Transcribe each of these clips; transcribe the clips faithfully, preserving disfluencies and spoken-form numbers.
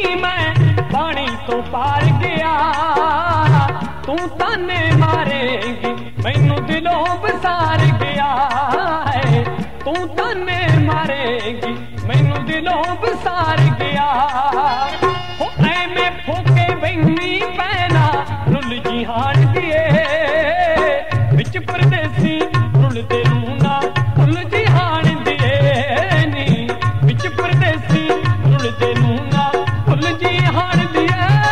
मैं पानी तो पार गया तू ताने मारेगी मैनू दिलों बसार गया है तू ताने मारेगी मैनू दिलों बसार गया हो ऐ फोके बहनी पैना रुल जी हार दिए विच परदेसी रुलते रूना रुल जी हार दिए नी विच परदेसी रुलते रूना रुल जी हार दिए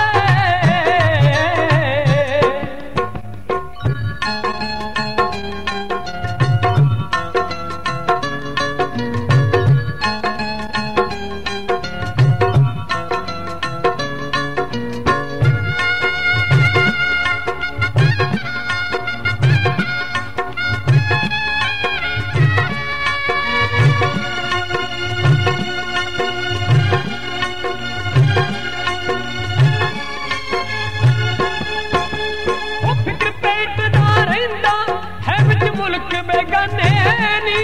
मुल्क बेगाने नी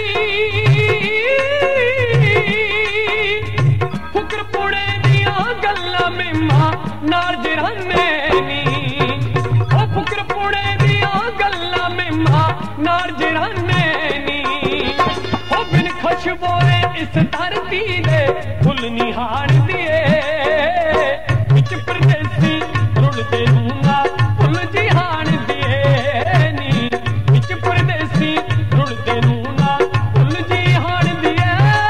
फुकर पुड़े दिया गल्ला मिम्मा नार जराने नी ओ फुकर पुड़े दिया गल्ला मिम्मा नार जराने नी ओ बिन खुशबोए इस धरती दे फुल निहार दिए विच परदेसी रुलते रूंगा फुल जिहान दिए नी विच परदेसी रुलते रूना फुल जिहान दिए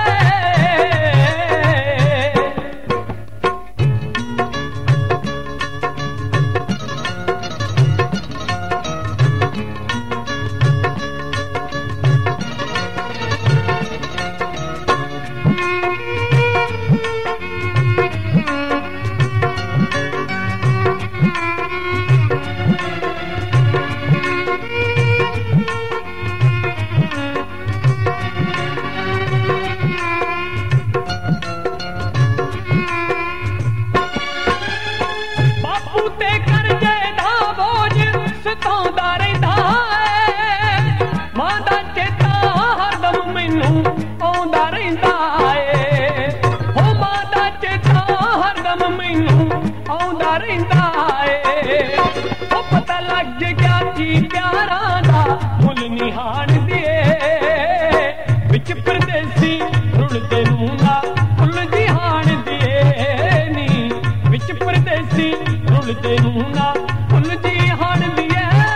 सताउंदा रहिंदा है मां दा चेता हरदम मैनू आउंदा रहिंदा है हो मां दा चेता हरदम मैनू आउंदा रहिंदा है ओ पता लग गया जी प्यारां दा मुल निहान दिए विच परदेसी रुलते रूना फुल जिहान दिए नी विच परदेसी रुलते रूना फुल जिहान दिए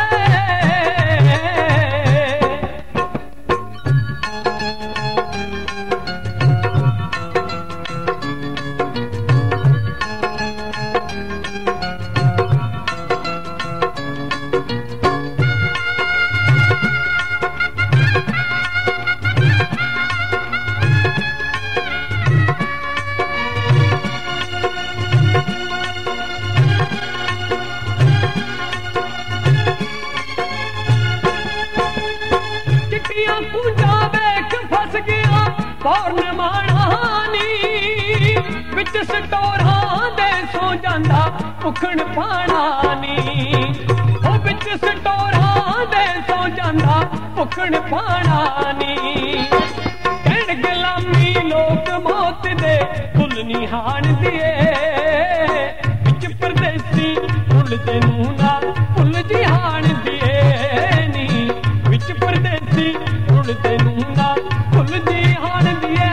पूंजा वेख फस गया पौर्णमानी विच सटोरा दे सो जांदा उखड़ पानी ओ विच सटोरा दे सो जांदा उखड़ पानी कहण गुलामी लोक मौत दे फुल निहान दिए विच परदेसी रुलते रूना फुल जिहान दिए नी विच परदेसी रुलते रूना फुल जिहान दिए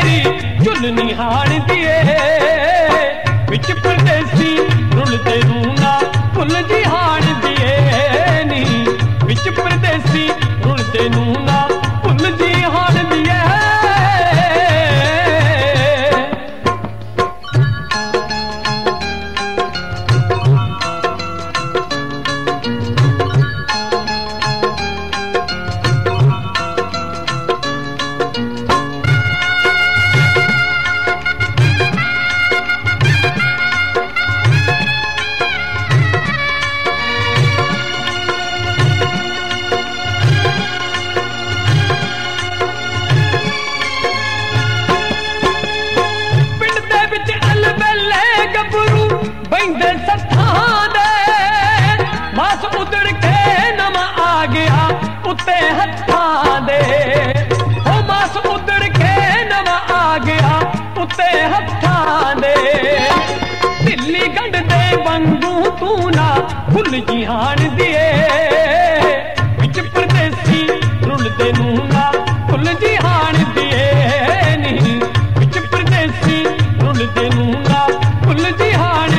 निहान दिए विच परदेसी रुलते रूना परदेसी रुलदे नू ना भुल जी हाण दिए बंदे सत्थां दे मास उदड़ के नवा आ गया उत्ते हत्थां दे ओ मास उदड़ के नवा आ गया उत्ते हत्थां दे दिल्ली गंढ दे बंगू तू ना भुल जी हाण दिए विच परदेसी रुलदे नू ना भुल जी हाण दिए नी विच परदेसी रुलदे नू ना भुल जी हाण